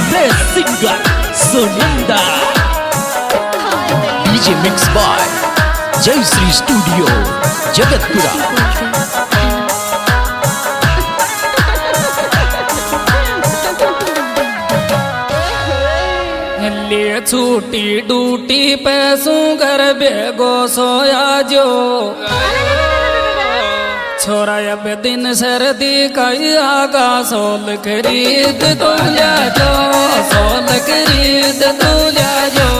Best singer सुनिंदा। DJ mix by Jai Shri studio Jagatpura. ले छूटी डूटी पैसों घर बेगो सोया जो छोरा अब दिन सर्दी कई आगा सोल खरीद तो ले जो सोल खरीद तो ले जो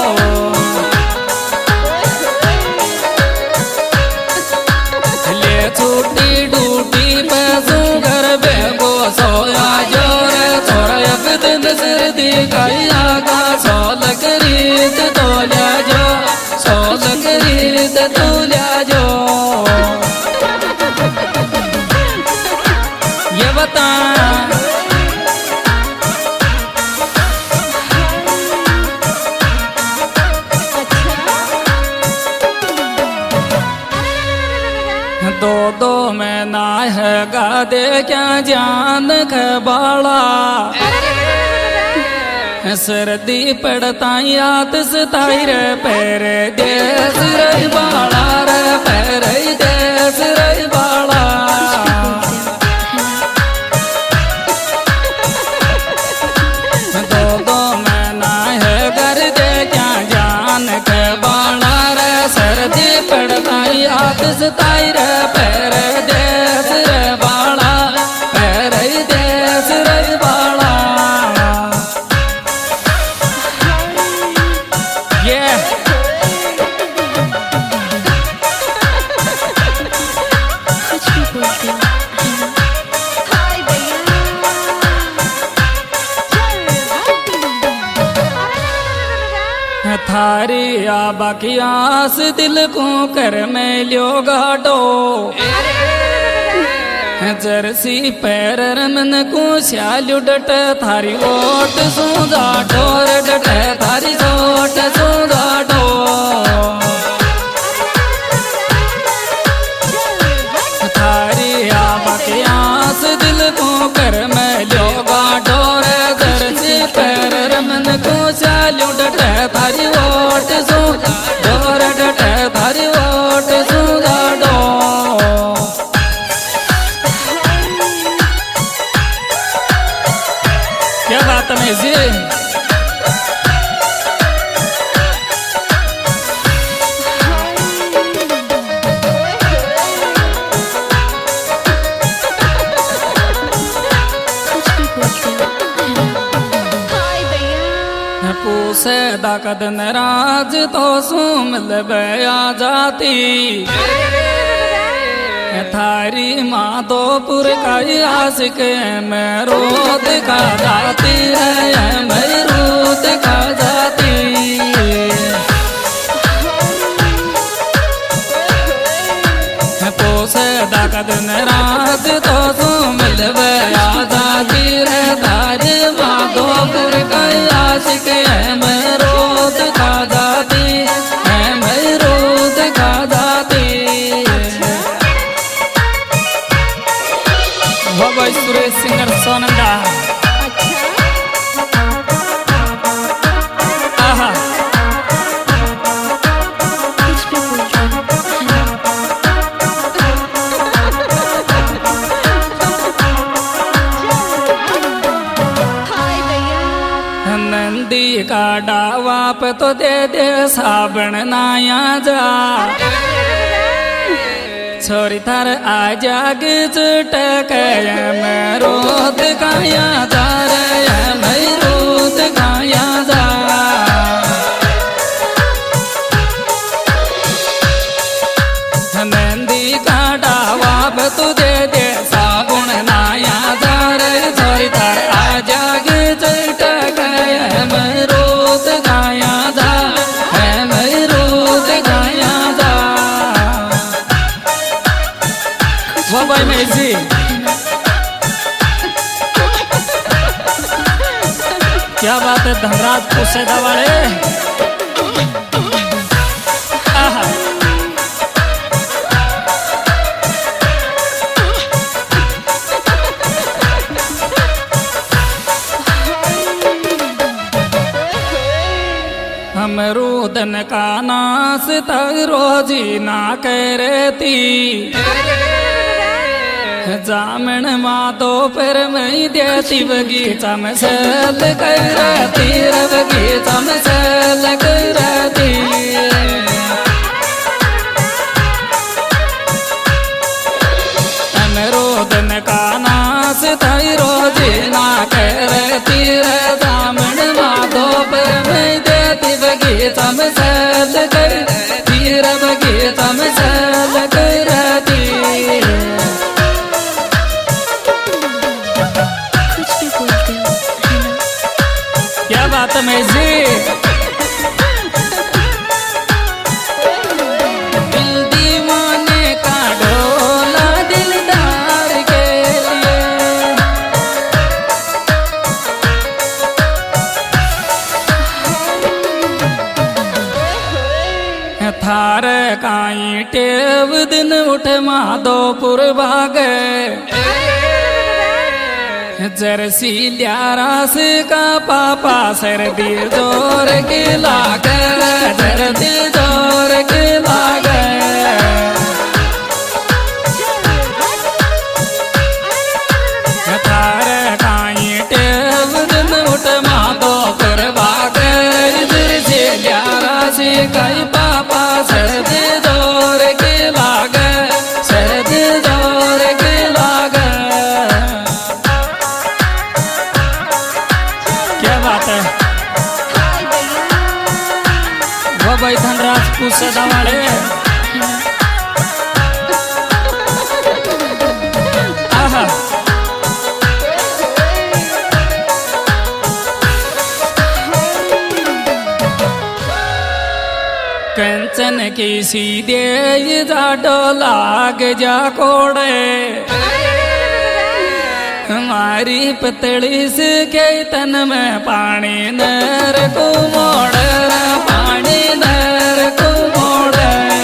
ले छूटी डूटी पैसों घर बेगो सोया जो रे छोरा अब दिन सर्दी कई आगा सोल खरीद तो ले जो सोल खरीद तो ले जो ये बता दो दो में ना है गादे क्या जान के बाला सर्दी पड़ता याद सताई रे पैरे देश रे बाला रे पैरे देश रे बाला दो दो में ना है घर दे क्या जान के बाला रे सर्दी पड़ता याद सताई रे पैरे देश रे बाला पैरे देश रे बाला। थारी आ बकियास दिल को कर में लियो गाडो जर्सी पैर मन को श्यालू डट थारी ओट सूदा डोर डट थारी ओट सूदा डो थारी आ बकियास दिल को कर में लियो गाडो जर्सी पैर मन को श्यालू डट थारी ओट सूदा डोर डट थारी ओट सूदा डो क्या बात है जी। पूसे दाकद नाराज तो सुमल बया जाती थारी माधोपुर का आशिक मैं रोद का जाती है मैं रोद का जाती पोसे दाकद नाराज तो सुमल बया जाती रे थारी माधोपुर का आशिक है मैं रोद का जाती है मैं रोद का जाती। भाई सुरेश सिंगर सोनंदा आहा नंदी का डावा पे तो दे दे साबण नाया जा छोरी थार आजा चुटक मैं रोद गाया जा रे मैं रोद गाया जा नंदी का डावा पे तू दे दे साबुन नाया जा रे छोरी थार आजा चुटक मैं रोद गाया जा मैं रोद गाया जा। वो भाई मैं जी क्या बात है धनराज पुसेदा वाले आहा दिन का नास रोजी ना करती जामन माँ तो फिर मैं देती बगीचा में सल करती बगीचा में सल करती दिन का नास थई रोजी ना करती दामन माधो पर मैं देती बगीचा में सल करती बगीचा में सल करती। कुछ भी बोलते हो है ना? क्या बात है मैजी थार काई टेव दिन उठ माधोपुर भागे जर्सी ल्यारास का पापा सर्दी जोर के लागे सर्दी जोर के लागे थार काई टेव दिन उठ माधोपुर भागे जर्सी ल्यारास का पापा सर्दी जोर के लागे सर्दी जोर के लागे। क्या बात है वो भाई धनराज पूछा वाले आहा कंचन की सीधे जाडो लाग जा कोड़े हमारी पतली से के तन में पानी नर को मोड़ पानी नर को मोड़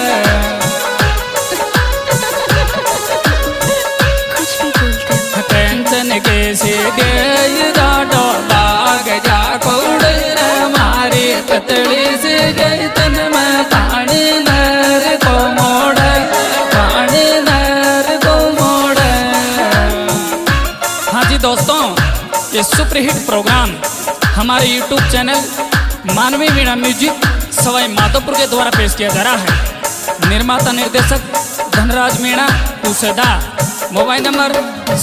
कुछ भी बोलते हो कंचन के सीधे जाडो लाग जा कोड़े हमारी पतली से के तन में पानी नर को मोड़ पानी नर को मोड़। हाँ जी दोस्तों ये सुपरहिट प्रोग्राम हमारे YouTube channel Manvi Veena music Sawai Madhopur के द्वारा पेश किया जा रहा है। निर्माता निर्देशक Dhanraj Meena Pooseda mobile number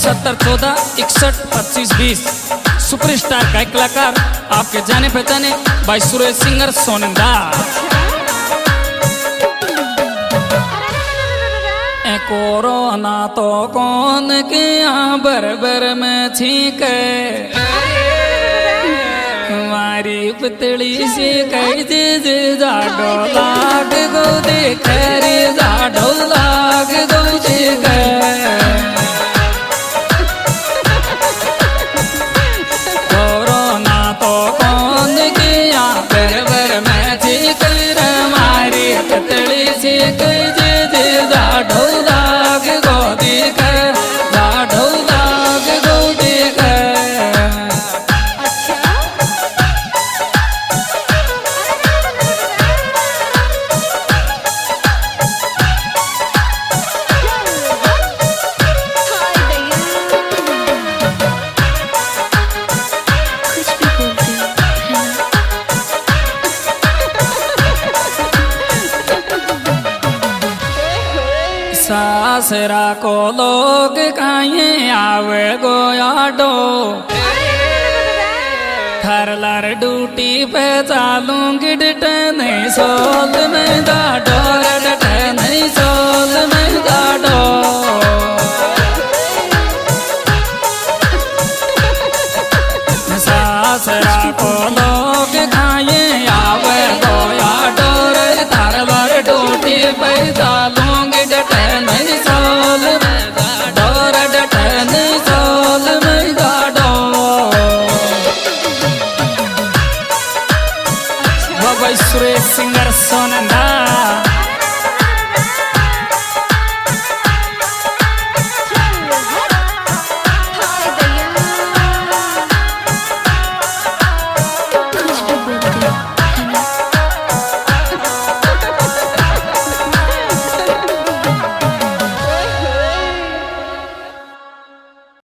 7014612520 superstar गायक कलाकार आपके जाने पहचाने भाई सुरेश सिंगर सोनंदा। कोरोना तो कौन किया बरबर में छीके हमारी पतली सी कई चीज जाडो लाग गो देख रे जाडो लाग गो देख कोरोना तो कौन किया बरबर में छीक हमारी पतली सी कई चीज जाडो लाग गो देख जाडो लाग गो देख। कुछ भी बोलते हो है ना? सासरा को लोग कहीं आवे गोयाडो थरलर ड्यूटी पे चालूंगी डटने सोल में जाडो डटने सोल में जाडो सासरा को लोग कहीं आवे गोयाडो थरलर ड्यूटी पे चालूंगी